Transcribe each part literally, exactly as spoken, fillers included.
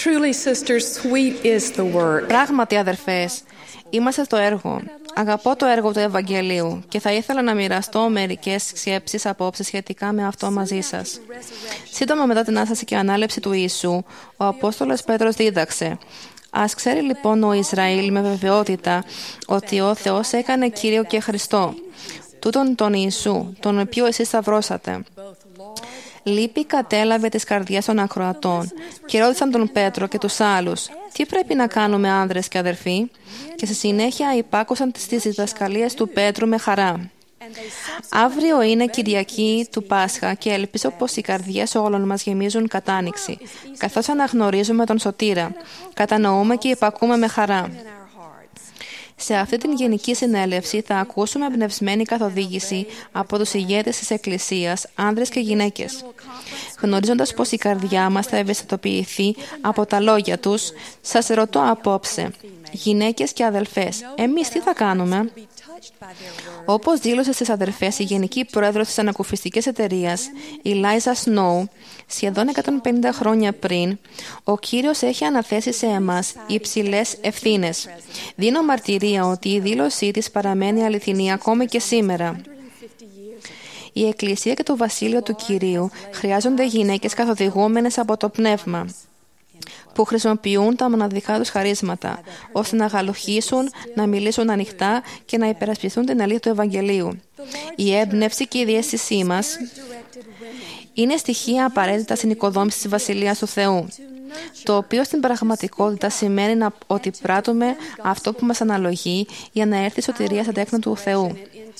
Truly, sisters, sweet is the word. Πράγματι, αδερφές, είμαστε στο έργο. Αγαπώ το έργο του Ευαγγελίου και θα ήθελα να μοιραστώ μερικές σκέψεις απόψεις σχετικά με αυτό μαζί σας. Σύντομα μετά την Ανάσταση και Ανάληψη του Ιησού, ο Απόστολος Πέτρος δίδαξε: «Ας ξέρει λοιπόν ο Ισραήλ με βεβαιότητα ότι ο Θεός έκανε Κύριο και Χριστό, τούτον τον Ιησού, τον οποίο εσείς σταυρώσατε». Λύπη κατέλαβε τις καρδιές των ακροατών και ρώτησαν τον Πέτρο και τους άλλους: «Τι πρέπει να κάνουμε, άνδρες και αδερφοί?» Και στη συνέχεια υπάκουσαν τις διδασκαλίες του Πέτρου με χαρά. Αύριο είναι Κυριακή του Πάσχα και ελπίζω πως οι καρδιές όλων μας γεμίζουν κατάνοιξη, καθώς αναγνωρίζουμε τον Σωτήρα, κατανοούμε και υπακούμε με χαρά. Σε αυτή την γενική συνέλευση θα ακούσουμε εμπνευσμένη καθοδήγηση από τους ηγέτες της Εκκλησίας, άνδρες και γυναίκες. Γνωρίζοντας πως η καρδιά μας θα ευαισθητοποιηθεί από τα λόγια τους, σας ρωτώ απόψε, γυναίκες και αδελφές, εμείς τι θα κάνουμε? Όπως δήλωσε στις αδερφές η Γενική Πρόεδρος της Ανακουφιστικής Εταιρείας, η Λάιζα Σνόου, σχεδόν εκατόν πενήντα χρόνια πριν, ο Κύριος έχει αναθέσει σε εμάς υψηλές ευθύνες. Δίνω μαρτυρία ότι η δήλωσή της παραμένει αληθινή ακόμη και σήμερα. Η Εκκλησία και το Βασίλειο του Κυρίου χρειάζονται γυναίκες καθοδηγούμενες από το Πνεύμα, που χρησιμοποιούν τα μοναδικά τους χαρίσματα, ώστε να γαλοχήσουν, να μιλήσουν ανοιχτά και να υπερασπιστούν την αλήθεια του Ευαγγελίου. Η έμπνευση και η διαίσθησή μας είναι στοιχεία απαραίτητα στην οικοδόμηση της Βασιλείας του Θεού, το οποίο στην πραγματικότητα σημαίνει να, ότι πράττουμε αυτό που μας αναλογεί για να έρθει η σωτηρία στα τέκνα του Θεού.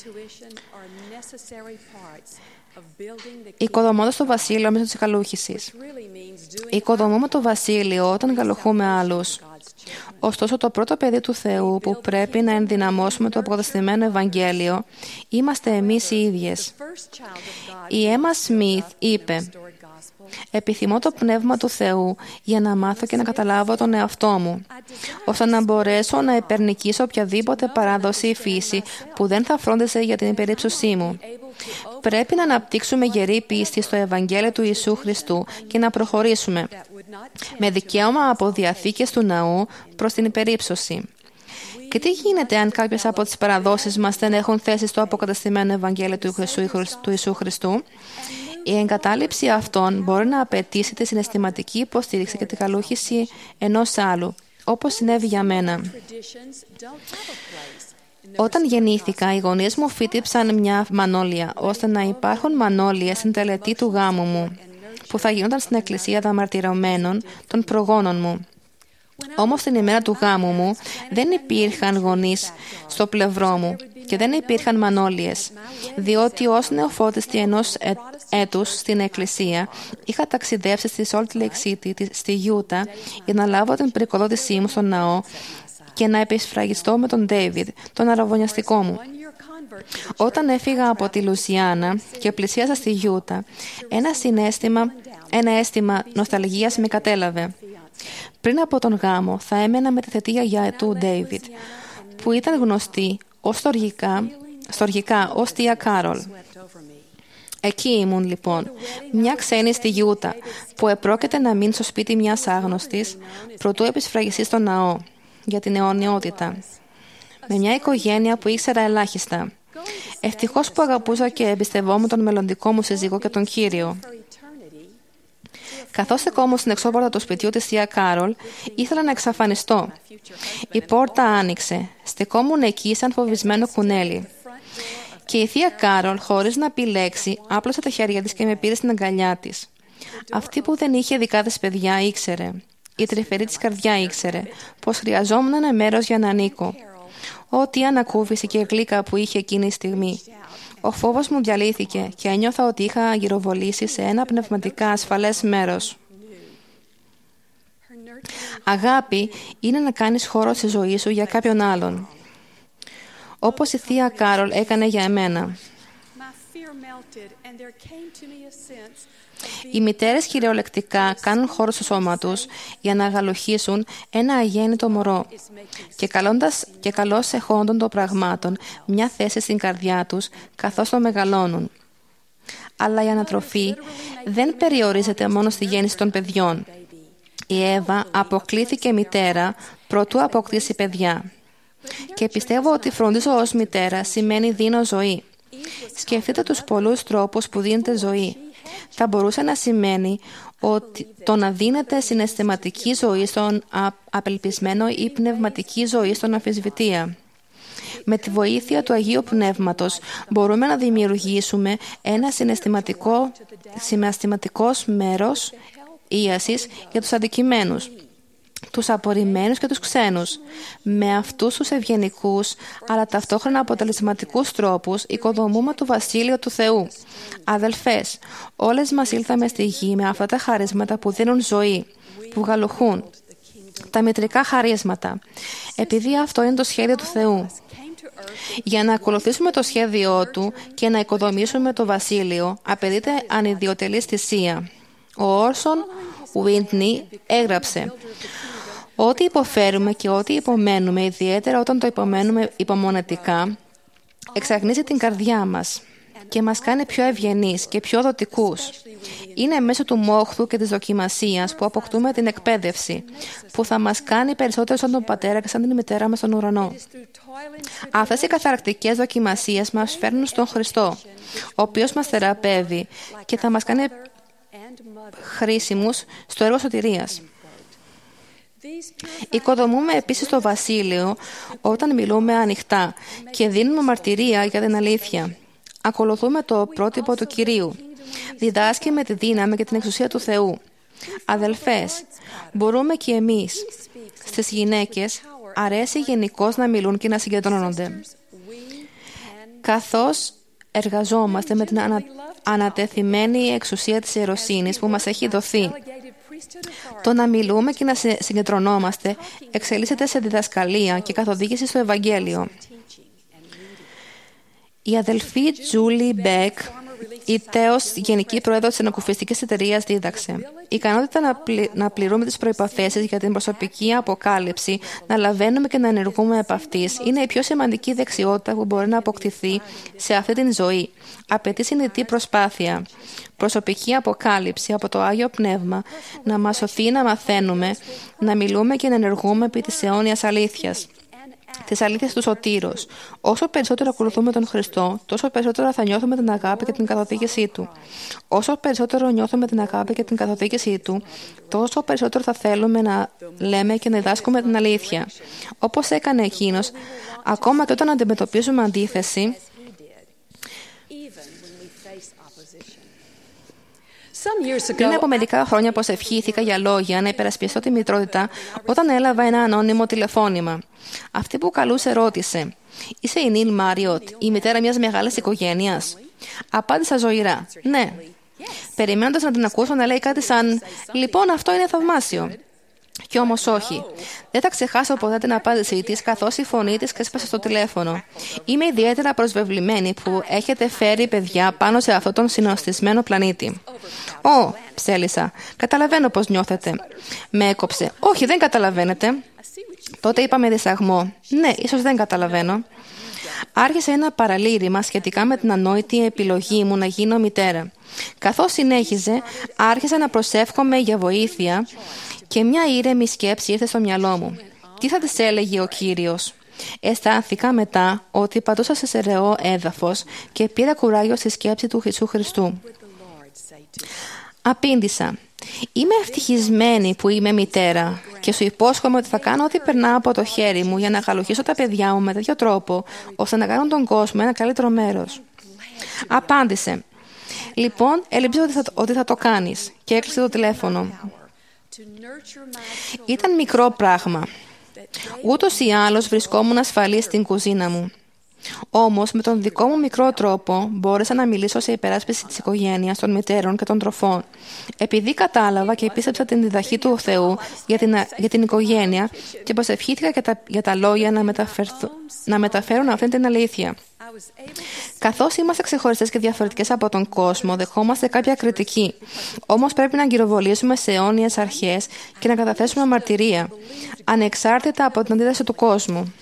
Οικοδομώντας το βασίλειο μέσω της γαλούχησης. Οικοδομούμε το βασίλειο όταν γαλοχούμε άλλους. Ωστόσο, το πρώτο παιδί του Θεού που πρέπει να ενδυναμώσουμε το αποκαταστημένο Ευαγγέλιο είμαστε εμείς οι ίδιες. Η Έμα Σμιθ είπε: «Επιθυμώ το Πνεύμα του Θεού για να μάθω και να καταλάβω τον εαυτό μου, ώστε να μπορέσω να υπερνικήσω οποιαδήποτε παράδοση ή φύση που δεν θα φρόντιζε για την υπερύψωσή μου. Πρέπει να αναπτύξουμε γερή πίστη στο Ευαγγέλιο του Ιησού Χριστού και να προχωρήσουμε με δικαίωμα από διαθήκες του ναού προς την υπερύψωση». Και τι γίνεται αν κάποιες από τις παραδόσεις μας δεν έχουν θέση στο αποκαταστημένο Ευαγγέλιο του Ιησού Χριστού? Η εγκατάλειψη αυτών μπορεί να απαιτήσει τη συναισθηματική υποστήριξη και τη γαλούχηση ενός άλλου, όπως συνέβη για μένα. Όταν γεννήθηκα, οι γονείς μου φύτεψαν μια μανόλια, ώστε να υπάρχουν μανόλιες στην τελετή του γάμου μου, που θα γινόταν στην εκκλησία δαμαρτυρωμένων των προγόνων μου. Όμως την ημέρα του γάμου μου δεν υπήρχαν γονείς στο πλευρό μου και δεν υπήρχαν μανόλιες, διότι ως νεοφώτιστη ενός έ, έτους στην εκκλησία είχα ταξιδέψει στη Salt Lake City, στη Γιούτα, για να λάβω την πρικοδότησή μου στον ναό και να επισφραγιστώ με τον Ντέιβιντ, τον αραβωνιαστικό μου. Όταν έφυγα από τη Λουζιάννα και πλησίασα στη Γιούτα, ένα συναίσθημα, ένα αίσθημα νοσταλγίας με κατέλαβε. Πριν από τον γάμο θα έμενα με τη θετή γιαγιά του Ντέιβιντ, που ήταν γνωστή ως στοργικά, στοργικά ως Τία Κάρολ. Εκεί ήμουν λοιπόν, μια ξένη στη Γιούτα, που επρόκειται να μείνει στο σπίτι μιας άγνωστης, προτού επισφραγιστεί στο ναό, για την αιωνιότητα. Με μια οικογένεια που ήξερα ελάχιστα. Ευτυχώς που αγαπούσα και εμπιστευόμουν τον μελλοντικό μου σύζυγο και τον Κύριο. Καθώς στεκόμουν στην εξώπορτα του σπιτιού της Θεία Κάρολ, ήθελα να εξαφανιστώ. Η πόρτα άνοιξε. Στεκόμουν εκεί σαν φοβισμένο κουνέλι. Και η Θεία Κάρολ, χωρίς να πει λέξη, άπλωσε τα χέρια της και με πήρε στην αγκαλιά της. Αυτή που δεν είχε δικά της παιδιά ήξερε. Η τρυφερή της καρδιά ήξερε πως χρειαζόμουν ένα μέρος για να ανήκω. Ό,τι ανακούφιση και γλύκα που είχε εκείνη η στιγμή. Ο φόβος μου διαλύθηκε και ένιωθα ότι είχα γυροβολήσει σε ένα πνευματικά ασφαλές μέρος. Αγάπη είναι να κάνεις χώρο στη ζωή σου για κάποιον άλλον. Όπως η Θεία Κάρολ έκανε για εμένα. Οι μητέρες κυριολεκτικά κάνουν χώρο στο σώμα τους για να αγαλοχήσουν ένα αγέννητο μωρό και, καλώντας, και καλώς εχόντων των πραγμάτων μια θέση στην καρδιά τους καθώς το μεγαλώνουν. Αλλά η ανατροφή δεν περιορίζεται μόνο στη γέννηση των παιδιών. Η Εύα αποκλήθηκε μητέρα προτού αποκτήσει παιδιά. Και πιστεύω ότι φροντίζω ως μητέρα σημαίνει δίνω ζωή. Σκεφτείτε τους πολλούς τρόπους που δίνετε ζωή. Θα μπορούσε να σημαίνει ότι το να δίνετε συναισθηματική ζωή στον απελπισμένο ή πνευματική ζωή στον αμφισβητεία. Με τη βοήθεια του Αγίου Πνεύματος μπορούμε να δημιουργήσουμε ένα συναισθηματικό, συναισθηματικός μέρος ίασης για τους αδικημένους, τους απορριμμένους και τους ξένους. Με αυτούς τους ευγενικούς, αλλά ταυτόχρονα αποτελεσματικούς τρόπους, οικοδομούμε το Βασίλειο του Θεού. Αδελφές, όλες μας ήλθαμε στη γη με αυτά τα χαρίσματα που δίνουν ζωή, που γαλοχούν. Τα μητρικά χαρίσματα. Επειδή αυτό είναι το σχέδιο του Θεού. Για να ακολουθήσουμε το σχέδιό Του και να οικοδομήσουμε το Βασίλειο, απαιτείται ανιδιοτελής θυσία. Ο Όρσον Ουίντνι έγραψε: «Ό,τι υποφέρουμε και ό,τι υπομένουμε, ιδιαίτερα όταν το υπομένουμε υπομονετικά, εξαγνίζει την καρδιά μας και μας κάνει πιο ευγενείς και πιο δοτικούς. Είναι μέσω του μόχθου και της δοκιμασίας που αποκτούμε την εκπαίδευση, που θα μας κάνει περισσότερο σαν τον πατέρα και σαν την μητέρα μας στον ουρανό. Αυτές οι καθαρακτικές δοκιμασίες μας φέρνουν στον Χριστό, ο οποίος μας θεραπεύει και θα μας κάνει χρήσιμους στο έργο σωτηρίας». Οικοδομούμε επίσης το Βασίλειο όταν μιλούμε ανοιχτά και δίνουμε μαρτυρία για την αλήθεια. Ακολουθούμε το πρότυπο του Κυρίου. Διδάσκει με τη δύναμη και την εξουσία του Θεού. Αδελφές, μπορούμε και εμείς. Στις γυναίκες αρέσει γενικώς να μιλούν και να συγκεντρώνονται. Καθώς εργαζόμαστε με την ανα... ανατεθειμένη εξουσία της ιεροσύνης που μας έχει δοθεί. Το να μιλούμε και να συγκεντρωνόμαστε εξελίσσεται σε διδασκαλία και καθοδήγηση στο Ευαγγέλιο. Η αδελφή Τζούλι Μπεκ, η τέος γενική πρόεδρος της ανακουφιστικής εταιρείας, δίδαξε: «Η ικανότητα να, πλη... να πληρούμε τις προϋποθέσεις για την προσωπική αποκάλυψη, να λαβαίνουμε και να ενεργούμε επ' αυτής, είναι η πιο σημαντική δεξιότητα που μπορεί να αποκτηθεί σε αυτή την ζωή. Απαιτεί συνειδητή προσπάθεια. Προσωπική αποκάλυψη από το Άγιο Πνεύμα να μας σωθεί να μαθαίνουμε, να μιλούμε και να ενεργούμε επί της αιώνιας αλήθειας. Της αλήθειας του σωτήρος. Όσο περισσότερο ακολουθούμε τον Χριστό, τόσο περισσότερο θα νιώθουμε την αγάπη και την καθοδήγησή Του. Όσο περισσότερο νιώθουμε την αγάπη και την καθοδήγησή Του, τόσο περισσότερο θα θέλουμε να λέμε και να διδάσκουμε την αλήθεια. Όπως έκανε εκείνος, ακόμα και όταν αντιμετωπίζουμε αντίθεση, πριν από μερικά χρόνια προσευχήθηκα για λόγια να υπερασπιστώ τη μητρότητα όταν έλαβα ένα ανώνυμο τηλεφώνημα. Αυτή που καλούσε ρώτησε: «Είσαι η Νίλ Μάριοτ, η μητέρα μιας μεγάλης οικογένειας?» Απάντησα ζωηρά: «Ναι», περιμένοντας να την ακούσω να λέει κάτι σαν «Λοιπόν, αυτό είναι θαυμάσιο». Κι όμως όχι. Δεν θα ξεχάσω ποτέ την απάντησή της, καθώς η φωνή της ξέσπασε στο τηλέφωνο. «Είμαι ιδιαίτερα προσβεβλημένη που έχετε φέρει παιδιά πάνω σε αυτόν τον συνοστισμένο πλανήτη». «Ω», ψέλισα, «καταλαβαίνω πώς νιώθετε». Με έκοψε. «Όχι, δεν καταλαβαίνετε». Τότε είπα με δισταγμό: «Ναι, ίσως δεν καταλαβαίνω». Άρχισε ένα παραλήρημα σχετικά με την ανόητη επιλογή μου να γίνω μητέρα. Καθώς συνέχιζε, άρχισα να προσεύχομαι για βοήθεια και μια ήρεμη σκέψη ήρθε στο μυαλό μου. Τι θα της έλεγε ο Κύριος? Αισθάνθηκα μετά ότι πατούσα σε σερεό έδαφος και πήρα κουράγιο στη σκέψη του Ιησού Χριστού. Απήντησα: «Είμαι ευτυχισμένη που είμαι μητέρα και σου υπόσχομαι ότι θα κάνω ό,τι περνά από το χέρι μου για να γαλοχίσω τα παιδιά μου με τέτοιο τρόπο, ώστε να κάνουν τον κόσμο ένα καλύτερο μέρος». Απάντησε: «Λοιπόν, έλειψε ότι θα, ότι θα το κάνεις», και έκλεισε το τηλέφωνο. Ήταν μικρό πράγμα. Ούτως ή άλλως βρισκόμουν ασφαλή στην κουζίνα μου. Όμως, με τον δικό μου μικρό τρόπο, μπόρεσα να μιλήσω σε υπεράσπιση της οικογένειας, των μητέρων και των τροφών. Επειδή κατάλαβα και πίστεψα την διδαχή του Θεού για την, για την οικογένεια και προσευχήθηκα για τα, για τα λόγια να, να μεταφέρουν αυτή την αλήθεια. Καθώς είμαστε ξεχωριστές και διαφορετικές από τον κόσμο, δεχόμαστε κάποια κριτική. Όμως πρέπει να αγκυροβολήσουμε σε αιώνιες αρχές και να καταθέσουμε μαρτυρία, ανεξάρτητα από την αντίδραση του κόσμου.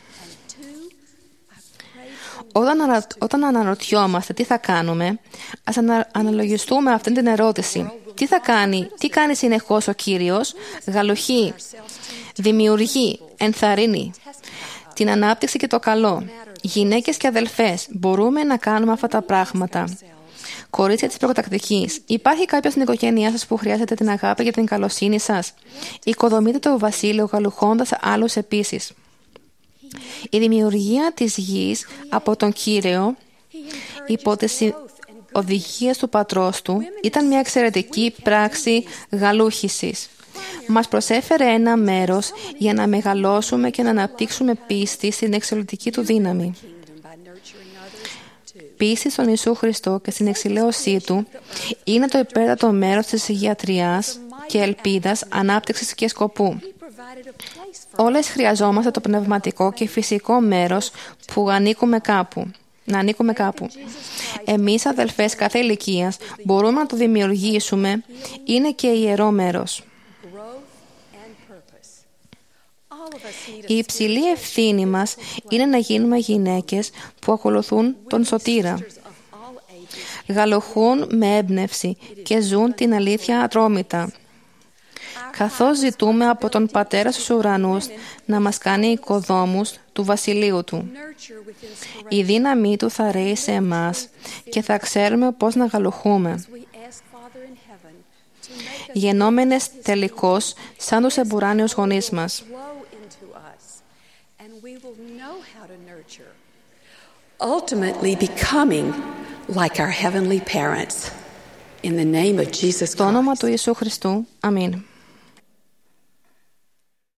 Όταν, ανα, όταν αναρωτιόμαστε τι θα κάνουμε, ας ανα, αναλογιστούμε αυτή την ερώτηση. Τι θα κάνει, τι κάνει συνεχώς ο Κύριος? Γαλοχεί, δημιουργεί, ενθαρρύνει την ανάπτυξη και το καλό. Γυναίκες και αδελφές, μπορούμε να κάνουμε αυτά τα πράγματα. Κορίτσια της προκατακτικής, υπάρχει κάποιος στην οικογένειά σας που χρειάζεται την αγάπη και την καλοσύνη σας? Οικοδομείτε το βασίλειο γαλουχώντας άλλους επίσης. Η δημιουργία της γης από τον Κύριο υπό τις οδηγίες του πατρός του ήταν μια εξαιρετική πράξη γαλούχησης. Μας προσέφερε ένα μέρος για να μεγαλώσουμε και να αναπτύξουμε πίστη στην εξαιρετική του δύναμη. Πίστη στον Ιησού Χριστό και στην εξηλαίωσή Του είναι το υπέρτατο μέρος της υγιατρίας και ελπίδας, ανάπτυξης και σκοπού. Όλες χρειαζόμαστε το πνευματικό και φυσικό μέρος που ανήκουμε κάπου. Να ανήκουμε κάπου. Εμείς, αδελφές κάθε ηλικίας, μπορούμε να το δημιουργήσουμε. Είναι και ιερό μέρος. Η υψηλή ευθύνη μας είναι να γίνουμε γυναίκες που ακολουθούν τον Σωτήρα. Γαλοχούν με έμπνευση και ζουν την αλήθεια ατρόμητα. Καθώς ζητούμε από τον Πατέρα στους ουρανούς να μας κάνει οικοδόμους του βασιλείου Του. Η δύναμή Του θα ρέει σε εμάς και θα ξέρουμε πώς να γαλοχούμε. Γεννόμενες τελικώς σαν τους εμπουράνιους γονείς μας. Ultimately becoming like our heavenly parents. In the name of Jesus Christ. Στο όνομα του Ιησού Χριστού. Αμήν.